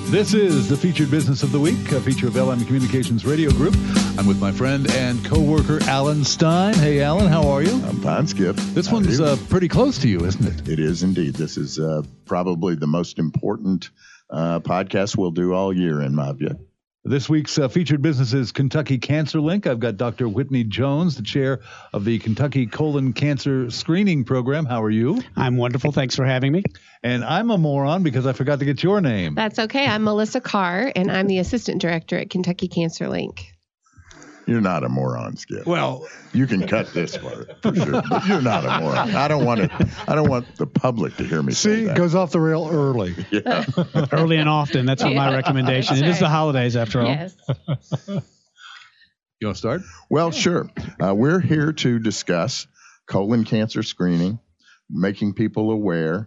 This is the Featured Business of the Week, a feature of LM Communications Radio Group. I'm with my friend and co-worker, Alan Stein. Hey, Alan, how are you? I'm fine, Skip. This one's pretty close to you, isn't it? It is indeed. This is probably the most important podcast we'll do all year, in my view. This week's featured business is Kentucky Cancer Link. I've got Dr. Whitney Jones, the chair of the Kentucky Colon Cancer Screening Program. How are you? I'm wonderful. Thanks for having me. And I'm a moron because I forgot to get your name. That's okay. I'm Melissa Carr, and I'm the assistant director at Kentucky Cancer Link. You're not a moron, Skip. Well, you can cut this part for sure, but you're not a moron. I don't want the public to hear me say that. See, goes off the rail early. Yeah. Early and often. That's what my recommendation. That's It is right. the holidays, after all. Yes. You want to start? Well, sure. We're here to discuss colon cancer screening, making people aware,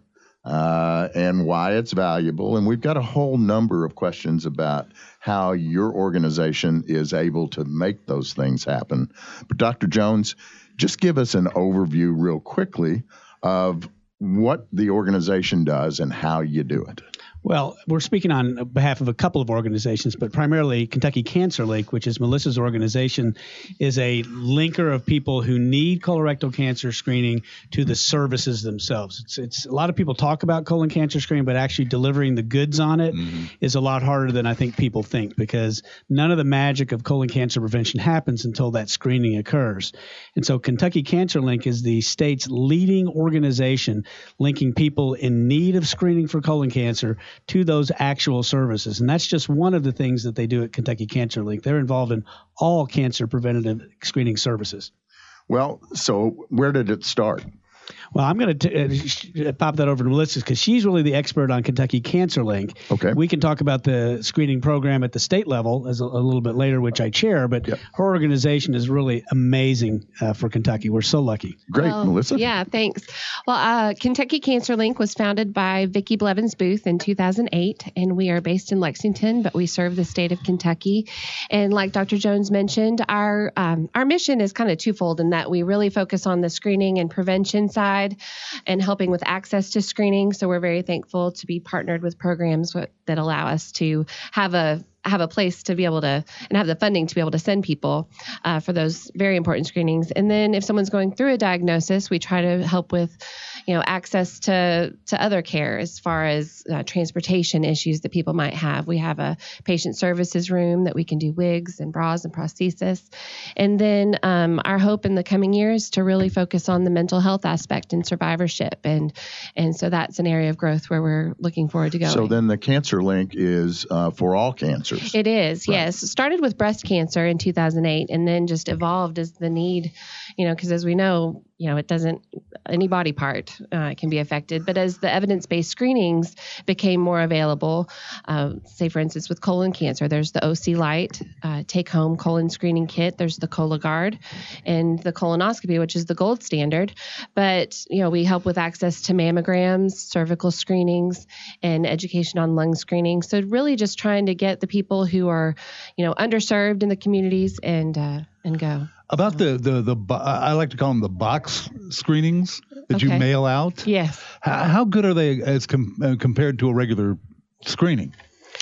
and why it's valuable. And we've got a whole number of questions about how your organization is able to make those things happen. But Dr. Jones, just give us an overview real quickly of what the organization does and how you do it. Well, we're speaking on behalf of a couple of organizations, but primarily Kentucky Cancer Link, which is Melissa's organization, is a linker of people who need colorectal cancer screening to the services themselves. It's a lot of people talk about colon cancer screening, but actually delivering the goods on it is a lot harder than I think people think, because none of the magic of colon cancer prevention happens until that screening occurs. And so Kentucky Cancer Link is the state's leading organization linking people in need of screening for colon cancer to those actual services. And that's just one of the things that they do at Kentucky Cancer Link. They're involved in all cancer preventative screening services. Well, so where did it start? Well, I'm going to pop that over to Melissa because she's really the expert on Kentucky Cancer Link. Okay. We can talk about the screening program at the state level as a little bit later, which I chair, but Yep. her organization is really amazing for Kentucky. We're so lucky. Great, Well, Melissa. Yeah, thanks. Well, Kentucky Cancer Link was founded by Vicki Blevins Booth in 2008, and we are based in Lexington, but we serve the state of Kentucky. And like Dr. Jones mentioned, our mission is kind of twofold in that we really focus on the screening and prevention side and helping with access to screening. So we're very thankful to be partnered with programs that allow us to have a place to be able to and have the funding to be able to send people for those very important screenings. And then if someone's going through a diagnosis, we try to help with, access to other care as far as transportation issues that people might have. We have a patient services room that we can do wigs and bras and prosthesis. And then our hope in the coming years to really focus on the mental health aspect and survivorship. And so that's an area of growth where we're looking forward to going. So then the Cancer Link is for all cancers. It is, Right. yes. It started with breast cancer in 2008 and then just evolved as the need, because as we know, it doesn't, any body part can be affected. But as the evidence-based screenings became more available, say, for instance, with colon cancer, there's the OC Lite take-home colon screening kit. There's the Cologuard and the colonoscopy, which is the gold standard. But, we help with access to mammograms, cervical screenings, and education on lung screening. So really just trying to get the people who are, underserved in the communities and go. About the I like to call them the box screenings that you Okay. mail out. Yes. How good are they as compared to a regular screening?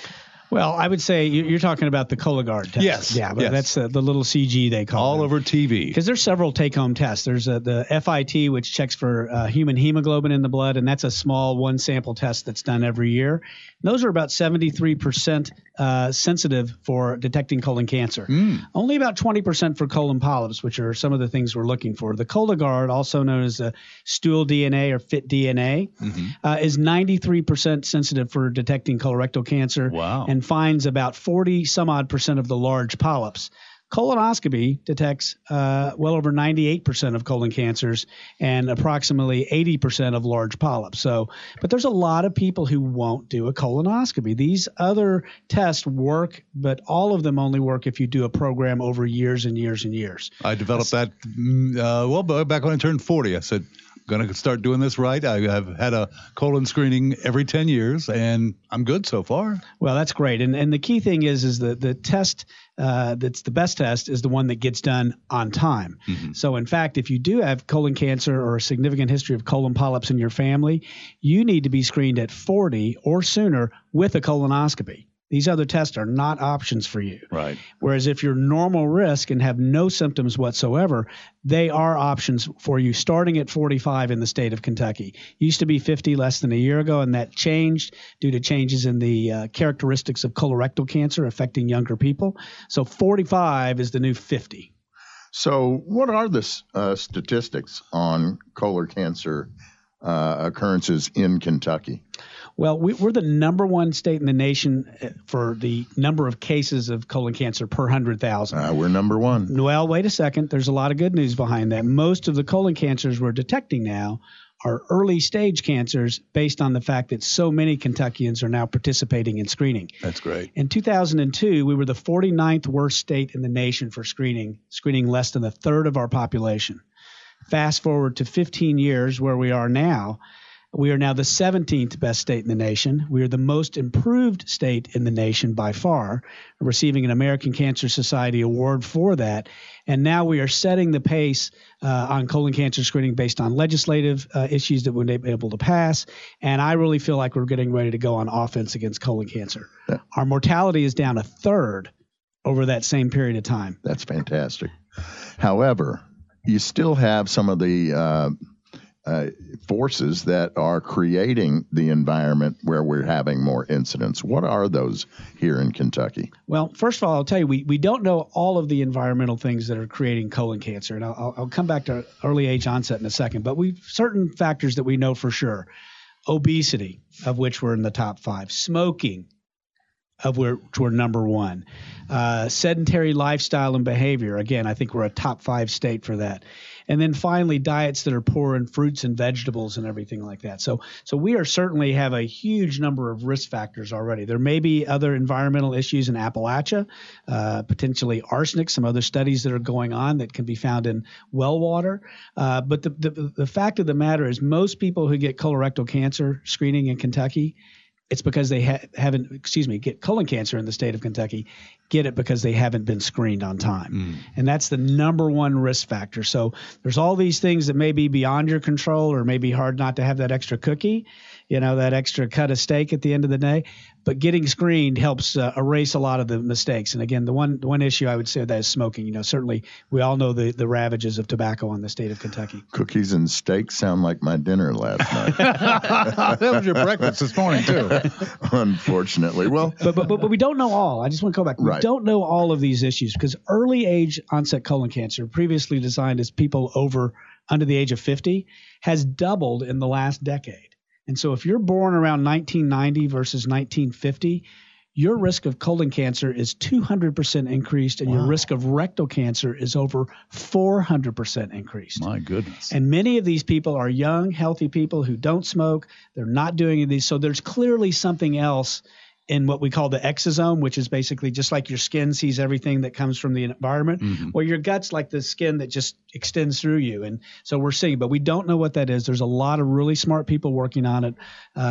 Well, I would say you're talking about the Cologuard test. Yes, Yeah, but yes. that's the little CG they call All it. over TV. Because there's several take-home tests. There's the FIT, which checks for human hemoglobin in the blood, and that's a small one-sample test that's done every year. Those are about 73% sensitive for detecting colon cancer. Only about 20% for colon polyps, which are some of the things we're looking for. The Cologuard, also known as stool DNA or FIT DNA, is 93% sensitive for detecting colorectal cancer. Wow. And finds about 40% of the large polyps. Colonoscopy detects well over 98% of colon cancers and approximately 80% of large polyps. But there's a lot of people who won't do a colonoscopy. These other tests work, but all of them only work if you do a program over years and years and years. I developed that back when I turned 40. I said, going to start doing this right. I have had a colon screening every 10 years, and I'm good so far. Well, that's great. And the key thing is that the test that's the best test is the one that gets done on time. So, in fact, if you do have colon cancer or a significant history of colon polyps in your family, you need to be screened at 40 or sooner with a colonoscopy. These other tests are not options for you. Right. Whereas if you're normal risk and have no symptoms whatsoever, they are options for you starting at 45 in the state of Kentucky. Used to be 50 less than a year ago, and that changed due to changes in the characteristics of colorectal cancer affecting younger people. So 45 is the new 50. So what are the statistics on colon cancer occurrences in Kentucky? Well, we're the number one state in the nation for the number of cases of colon cancer per 100,000. We're number one. Well, wait a second. There's a lot of good news behind that. Most of the colon cancers we're detecting now are early stage cancers based on the fact that so many Kentuckians are now participating in screening. That's great. In 2002, we were the 49th worst state in the nation for screening less than a third of our population. Fast forward to 15 years where we are now. We are now the 17th best state in the nation. We are the most improved state in the nation by far, receiving an American Cancer Society award for that. And now we are setting the pace on colon cancer screening based on legislative issues that we're able to pass. And I really feel like we're getting ready to go on offense against colon cancer. Yeah. Our mortality is down a third over that same period of time. That's fantastic. However, you still have some of the forces that are creating the environment where we're having more incidents. What are those here in Kentucky? Well, first of all, I'll tell you, we don't know all of the environmental things that are creating colon cancer, and I'll come back to early age onset in a second, but we've certain factors that we know for sure. Obesity, of which we're in the top 5. Smoking, of which we're number 1. Sedentary lifestyle and behavior. Again, I think we're a top 5 state for that. And then finally, diets that are poor in fruits and vegetables and everything like that. So we are certainly have a huge number of risk factors already. There may be other environmental issues in Appalachia, potentially arsenic, some other studies that are going on that can be found in well water. But the fact of the matter is most people who get colorectal cancer screening in Kentucky, it's because they get colon cancer in the state of Kentucky, get it because they haven't been screened on time. And that's the number one risk factor. So there's all these things that may be beyond your control or may be hard not to have that extra cookie, that extra cut of steak at the end of the day. But getting screened helps erase a lot of the mistakes. And again, the one issue I would say that is smoking. Certainly we all know the ravages of tobacco on the state of Kentucky. Cookies and steak sound like my dinner last night. That was your breakfast this morning too. Unfortunately. Well, but we don't know all. I just want to go back. Right. We don't know all of these issues because early age onset colon cancer, previously designed as people under the age of 50, has doubled in the last decade. And so if you're born around 1990 versus 1950, your risk of colon cancer is 200% increased, and your risk of rectal cancer is over 400% increased. My goodness. And many of these people are young, healthy people who don't smoke. They're not doing any of these. So there's clearly something else in what we call the exosome, which is basically just like your skin sees everything that comes from the environment. Mm-hmm. Well, your gut's like the skin that just extends through you. And so we're seeing, but we don't know what that is. There's a lot of really smart people working on it.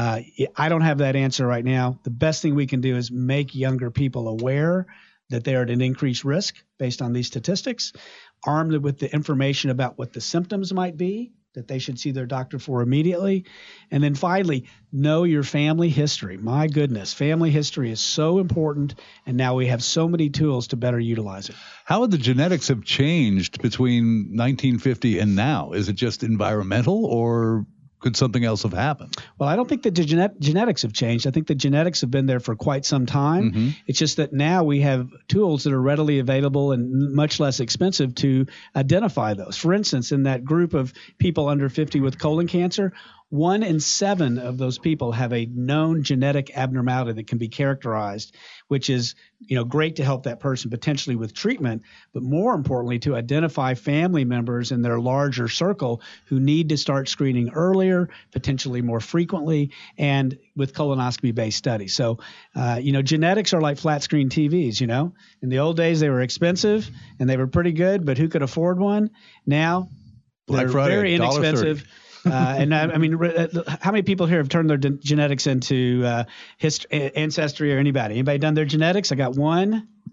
I don't have that answer right now. The best thing we can do is make younger people aware that they're at an increased risk based on these statistics, armed with the information about what the symptoms might be that they should see their doctor for immediately. And then finally, know your family history. My goodness, family history is so important, and now we have so many tools to better utilize it. How would the genetics have changed between 1950 and now? Is it just environmental, or could something else have happened? Well, I don't think that the genetics have changed. I think the genetics have been there for quite some time. Mm-hmm. It's just that now we have tools that are readily available and much less expensive to identify those. For instance, in that group of people under 50 with colon cancer, 1 in 7 of those people have a known genetic abnormality that can be characterized, which is, great to help that person potentially with treatment, but more importantly, to identify family members in their larger circle who need to start screening earlier, potentially more frequently, and with colonoscopy-based studies. So, genetics are like flat screen TVs, In the old days, they were expensive and they were pretty good, but who could afford one? Now, they're very inexpensive. And I mean, how many people here have turned their genetics into Ancestry or anybody? Anybody done their genetics? I got one.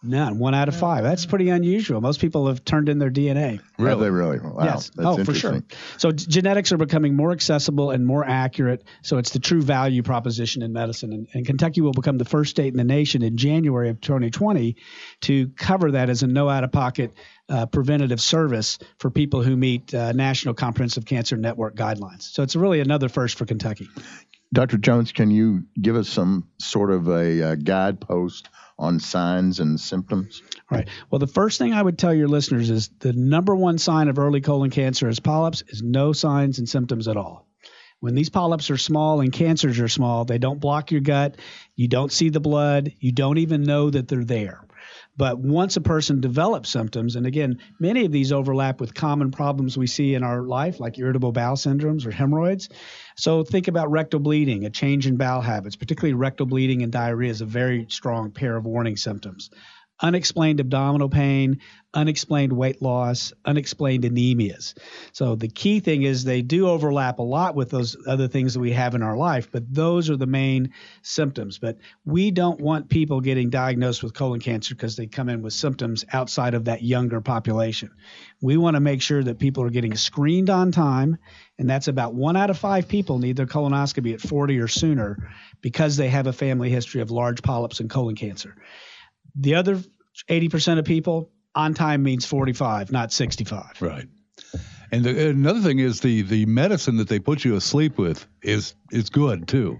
None. 1 out of 5. That's pretty unusual. Most people have turned in their DNA. Have they really? Wow. Yes. That's for sure. interesting. So genetics are becoming more accessible and more accurate. So it's the true value proposition in medicine. And Kentucky will become the first state in the nation in January of 2020 to cover that as a no out-of-pocket preventative service for people who meet National Comprehensive Cancer Network guidelines. So it's really another first for Kentucky. Dr. Jones, can you give us some sort of a guidepost on signs and symptoms? Right. Well, the first thing I would tell your listeners is the number one sign of early colon cancer as polyps is no signs and symptoms at all. When these polyps are small and cancers are small, they don't block your gut. You don't see the blood. You don't even know that they're there. But once a person develops symptoms, and again, many of these overlap with common problems we see in our life, like irritable bowel syndromes or hemorrhoids. So think about rectal bleeding, a change in bowel habits, particularly rectal bleeding and diarrhea is a very strong pair of warning symptoms. Unexplained abdominal pain, unexplained weight loss, unexplained anemias. So the key thing is they do overlap a lot with those other things that we have in our life, but those are the main symptoms. But we don't want people getting diagnosed with colon cancer because they come in with symptoms outside of that younger population. We want to make sure that people are getting screened on time, and that's about 1 out of 5 people need their colonoscopy at 40 or sooner because they have a family history of large polyps and colon cancer. The other 80% of people, on time means 45, not 65. Right. And another thing is the medicine that they put you asleep with is good too.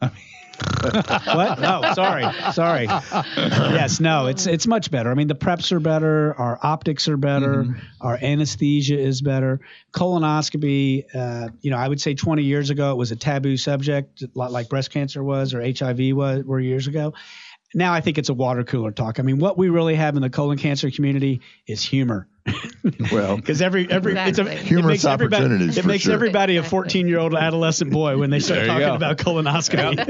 What? No, sorry. Yes, no, it's much better. I mean, the preps are better, our optics are better, our anesthesia is better. Colonoscopy, I would say 20 years ago it was a taboo subject, like breast cancer was or HIV were years ago. Now I think it's a water cooler talk. I mean, what we really have in the colon cancer community is humor. Well, because humorous opportunities. It makes everybody a 14-year-old adolescent boy when they start talking about colonoscopy.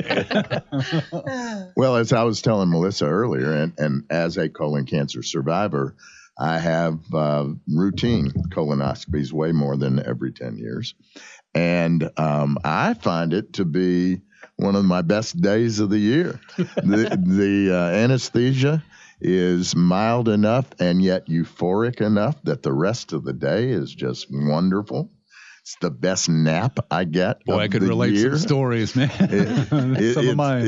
Well, as I was telling Melissa earlier, and as a colon cancer survivor, I have routine colonoscopies way more than every 10 years. And I find it to be one of my best days of the year. The anesthesia is mild enough and yet euphoric enough that the rest of the day is just wonderful. It's the best nap I get. Boy, I could relate some stories, man. Some of mine.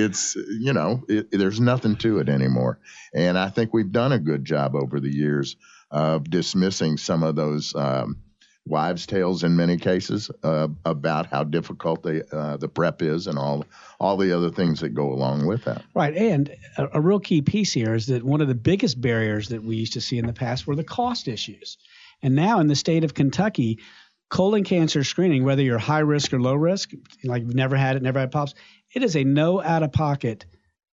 There's nothing to it anymore. And I think we've done a good job over the years of dismissing some of those wives' tales in many cases about how difficult the prep is and all the other things that go along with that. Right. And a real key piece here is that one of the biggest barriers that we used to see in the past were the cost issues. And now in the state of Kentucky, colon cancer screening, whether you're high risk or low risk, like you've never had polyps, it is a no out-of-pocket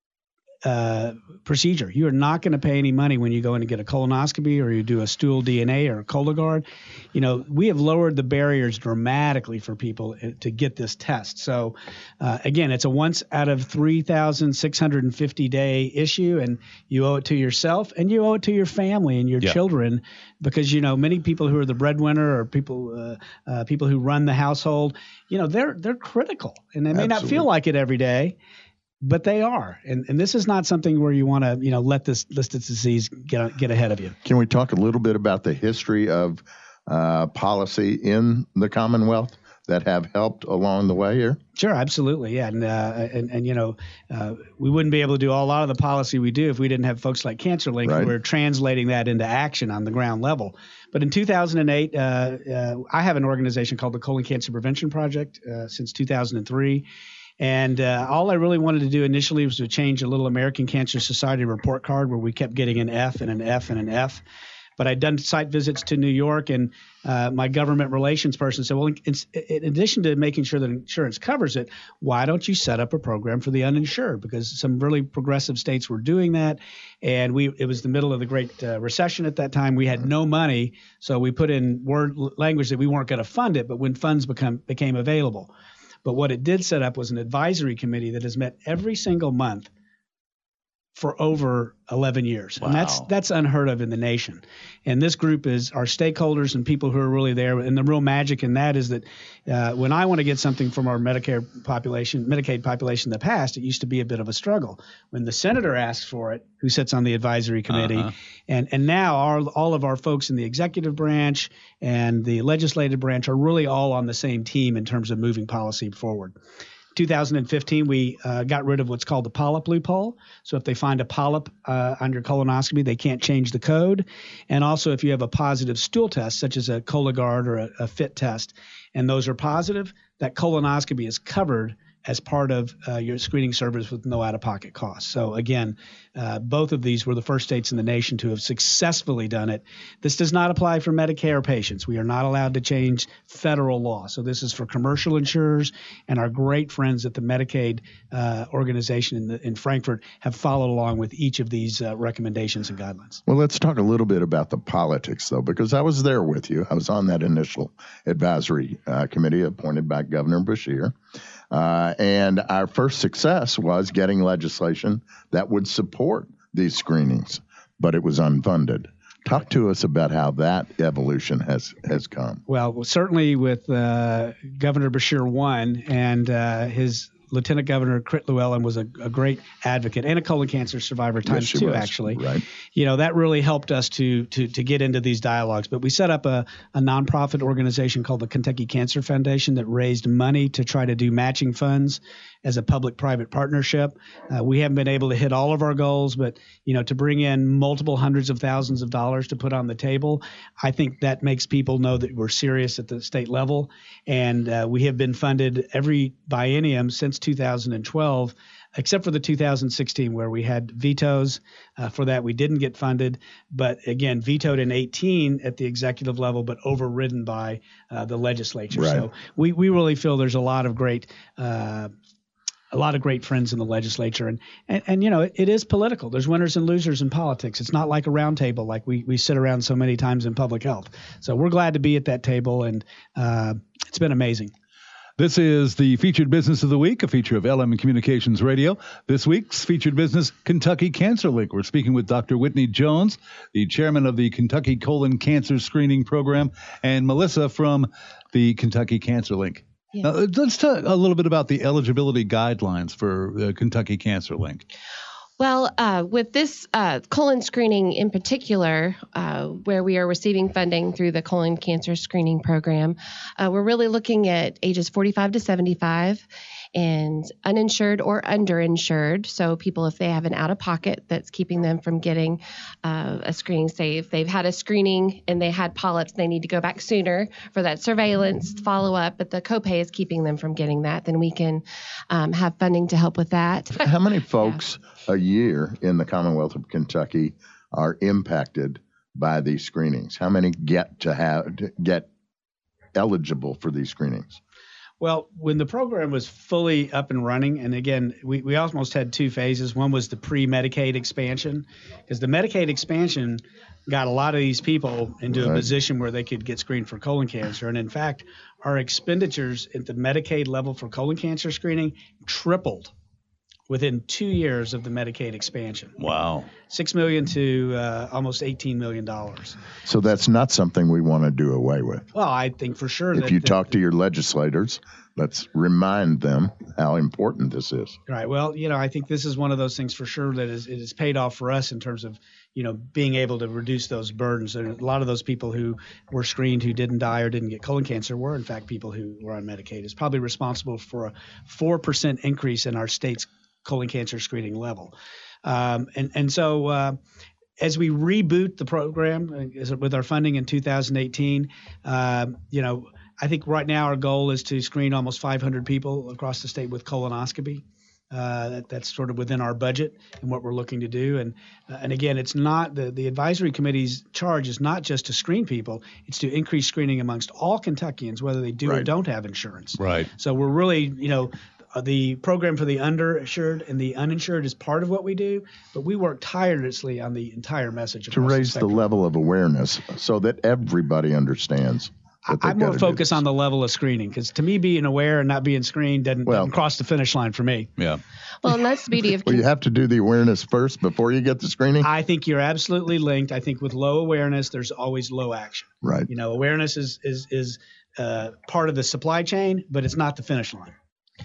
procedure. You are not going to pay any money when you go in to get a colonoscopy or you do a stool DNA or a Cologuard. We have lowered the barriers dramatically for people to get this test. So again, it's a once out of 3,650 day issue, and you owe it to yourself and you owe it to your family and your children, because many people who are the breadwinner or people who run the household, they're critical, and they may not feel like it every day. But they are, and this is not something where you want to, let this disease get ahead of you. Can we talk a little bit about the history of policy in the Commonwealth that have helped along the way here? Sure, absolutely, yeah, and we wouldn't be able to do a lot of the policy we do if we didn't have folks like CancerLink who are translating that into action on the ground level. But in 2008, I have an organization called the Colon Cancer Prevention Project since 2003. And all I really wanted to do initially was to change a little American Cancer Society report card where we kept getting an F and an F and an F. But I'd done site visits to New York, and my government relations person said, well, in addition to making sure that insurance covers it, why don't you set up a program for the uninsured? Because some really progressive states were doing that. And it was the middle of the Great Recession at that time. We had no money. So we put in language that we weren't going to fund it, but when funds became available. But what it did set up was an advisory committee that has met every single month for over 11 years. And that's unheard of in the nation. And this group is our stakeholders and people who are really there. And the real magic in that is that when I want to get something from our Medicaid population in the past, it used to be a bit of a struggle. When the senator asks for it, who sits on the advisory committee, and now all of our folks in the executive branch and the legislative branch are really all on the same team in terms of moving policy forward. 2015, we got rid of what's called the polyp loophole. So if they find a polyp on your colonoscopy, they can't change the code. And also, if you have a positive stool test, such as a Cologuard or a FIT test, and those are positive, that colonoscopy is covered as part of your screening service with no out-of-pocket costs. So again, both of these were the first states in the nation to have successfully done it. This does not apply for Medicare patients. We are not allowed to change federal law. So this is for commercial insurers, and our great friends at the Medicaid organization in Frankfurt have followed along with each of these recommendations and guidelines. Well, let's talk a little bit about the politics, though, because I was there with you. I was on that initial advisory committee appointed by Governor Beshear. And our first success was getting legislation that would support these screenings, but it was unfunded. Talk to us about how that evolution has come. Well, certainly with Governor Beshear 1 and his Lieutenant Governor Crit Llewellyn was a great advocate and a colon cancer survivor times two, actually. Right. You know, that really helped us to get into these dialogues. But we set up a nonprofit organization called the Kentucky Cancer Foundation that raised money to try to do matching funds as a public-private partnership. We haven't been able to hit all of our goals, but, you know, to bring in multiple hundreds of thousands of dollars to put on the table, I think that makes people know that we're serious at the state level. And we have been funded every biennium since 2012, except for the 2016 where we had vetoes. For that, we didn't get funded, but again, vetoed in 18 at the executive level, but overridden by the legislature. Right. So we really feel there's a lot of great friends in the legislature. And you know, it is political. There's winners and losers in politics. It's not like a round table like we sit around so many times in public health. So we're glad to be at that table, and it's been amazing. This is the Featured Business of the Week, a feature of LM Communications Radio. This week's Featured Business, Kentucky Cancer Link. We're speaking with Dr. Whitney Jones, the chairman of the Kentucky Colon Cancer Screening Program, and Melissa from the Kentucky Cancer Link. Yeah. Now, let's talk a little bit about the eligibility guidelines for the Kentucky Cancer Link. Well, with this colon screening in particular, where we are receiving funding through the colon cancer screening program, we're really looking at ages 45 to 75 and uninsured or underinsured. So people, if they have an out-of-pocket that's keeping them from getting a screening, say if they've had a screening and they had polyps, they need to go back sooner for that surveillance follow-up, but the copay is keeping them from getting that, then we can have funding to help with that. How many folks a year in the Commonwealth of Kentucky are impacted by these screenings? How many get eligible for these screenings? Well, when the program was fully up and running, and again, we almost had two phases. One was the pre-Medicaid expansion, because the Medicaid expansion got a lot of these people into a position where they could get screened for colon cancer. And in fact, our expenditures at the Medicaid level for colon cancer screening tripled within 2 years of the Medicaid expansion. Wow. $6 million to almost $18 million. So that's not something we want to do away with. Well, I think for sure. If you talk to your legislators, let's remind them how important this is. Right. Well, you know, I think this is one of those things for sure that it has paid off for us in terms of, you know, being able to reduce those burdens. And a lot of those people who were screened who didn't die or didn't get colon cancer were, in fact, people who were on Medicaid. It's probably responsible for a 4% increase in our state's colon cancer screening level. So as we reboot the program with our funding in 2018, you know, I think right now our goal is to screen almost 500 people across the state with colonoscopy. That's sort of within our budget and what we're looking to do. And again, it's not the advisory committee's charge is not just to screen people. It's to increase screening amongst all Kentuckians, whether they do or don't have insurance. Right. So we're really, you know, the program for the underinsured and the uninsured is part of what we do, but we work tirelessly on the entire message. To raise the level of awareness so that everybody understands I'm more focused on the level of screening, because to me, being aware and not being screened doesn't cross the finish line for me. Yeah. Well, and that's the beauty of. Well, you have to do the awareness first before you get the screening. I think you're absolutely linked. I think with low awareness, there's always low action. Right. Awareness is part of the supply chain, but it's not the finish line.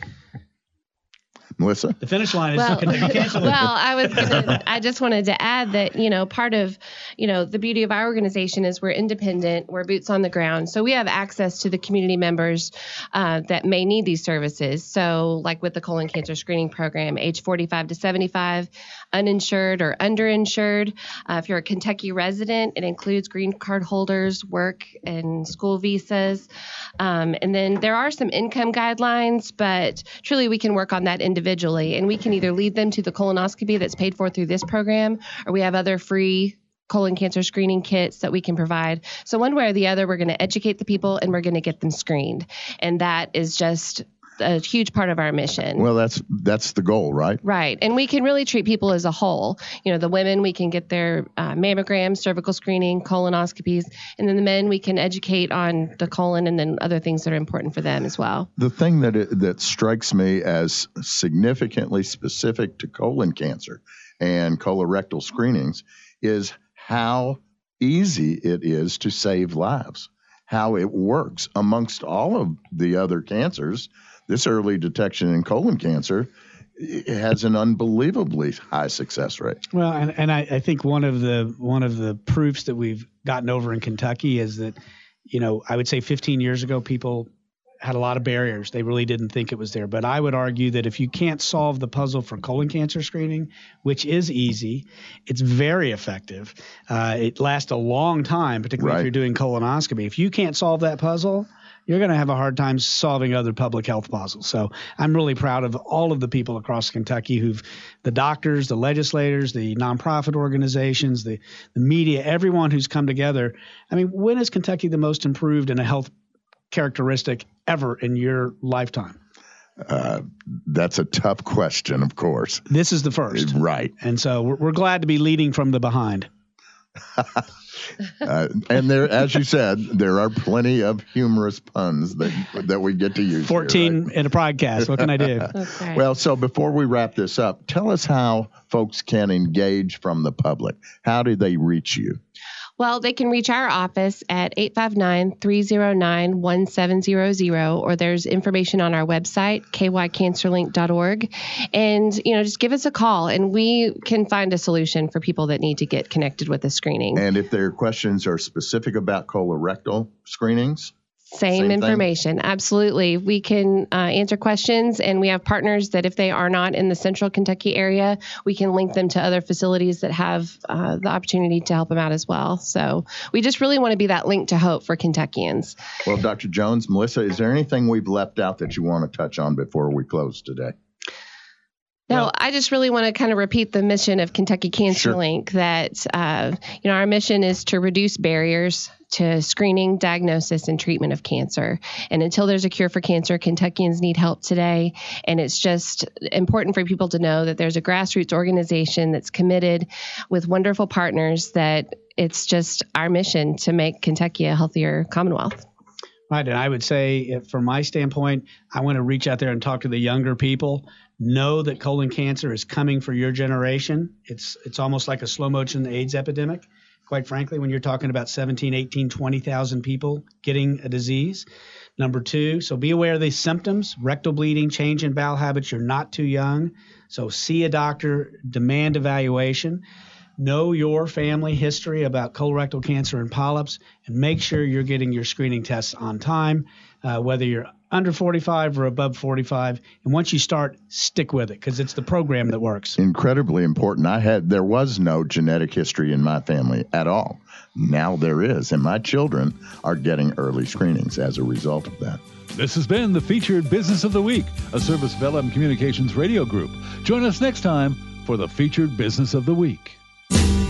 Melissa? The finish line is Kentucky Cancer Link. Well, I just wanted to add that, part of, the beauty of our organization is we're independent, we're boots on the ground. So we have access to the community members that may need these services. So like with the colon cancer screening program, age 45 to 75, uninsured or underinsured. If you're a Kentucky resident, it includes green card holders, work and school visas. And then there are some income guidelines, but truly we can work on that individually, and we can either lead them to the colonoscopy that's paid for through this program, or we have other free colon cancer screening kits that we can provide. So one way or the other, we're going to educate the people and we're going to get them screened. And that is just a huge part of our mission. Well, that's the goal, right? Right. And we can really treat people as a whole. The women, we can get their mammograms, cervical screening, colonoscopies, and then the men, we can educate on the colon and then other things that are important for them as well. The thing that strikes me as significantly specific to colon cancer and colorectal screenings is how easy it is to save lives, how it works amongst all of the other cancers. This early detection in colon cancer has an unbelievably high success rate. Well, and I think one of the proofs that we've gotten over in Kentucky is that, I would say 15 years ago, people had a lot of barriers. They really didn't think it was there. But I would argue that if you can't solve the puzzle for colon cancer screening, which is easy, it's very effective. It lasts a long time, particularly if you're doing colonoscopy. If you can't solve that puzzle, you're going to have a hard time solving other public health puzzles. So I'm really proud of all of the people across Kentucky the doctors, the legislators, the nonprofit organizations, the media, everyone who's come together. I mean, when is Kentucky the most improved in a health characteristic ever in your lifetime? That's a tough question, of course. This is the first. Right. And so we're glad to be leading from the behind. And there, as you said, there are plenty of humorous puns that we get to use. 14 here, right? in a podcast. What can I do? Okay. Well, so before we wrap this up, tell us how folks can engage from the public. How do they reach you? Well, they can reach our office at 859-309-1700, or there's information on our website, kycancerlink.org. And, just give us a call and we can find a solution for people that need to get connected with the screening. And if their questions are specific about colorectal screenings? Same information. Absolutely. We can answer questions, and we have partners that if they are not in the central Kentucky area, we can link them to other facilities that have the opportunity to help them out as well. So we just really want to be that link to hope for Kentuckians. Well, Dr. Jones, Melissa, is there anything we've left out that you want to touch on before we close today? No, I just really want to kind of repeat the mission of Kentucky Cancer Link, that, our mission is to reduce barriers to screening, diagnosis, and treatment of cancer. And until there's a cure for cancer, Kentuckians need help today. And it's just important for people to know that there's a grassroots organization that's committed with wonderful partners, that it's just our mission to make Kentucky a healthier Commonwealth. Right. And I would say, from my standpoint, I want to reach out there and talk to the younger people. Know that colon cancer is coming for your generation. It's almost like a slow motion AIDS epidemic, quite frankly, when you're talking about 17, 18, 20,000 people getting a disease. Number two, so be aware of these symptoms: rectal bleeding, change in bowel habits. You're not too young. So see a doctor, demand evaluation. Know your family history about colorectal cancer and polyps, and make sure you're getting your screening tests on time, whether you're under 45 or above 45. And once you start, stick with it, because it's the program that works. Incredibly important. There was no genetic history in my family at all. Now there is, and my children are getting early screenings as a result of that. This has been the Featured Business of the Week, a service of LM Communications Radio Group. Join us next time for the Featured Business of the Week.